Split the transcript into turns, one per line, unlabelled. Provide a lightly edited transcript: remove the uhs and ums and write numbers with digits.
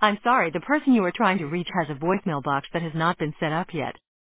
I'm sorry, the person you are trying to reach has a voicemail box that has not been set up yet.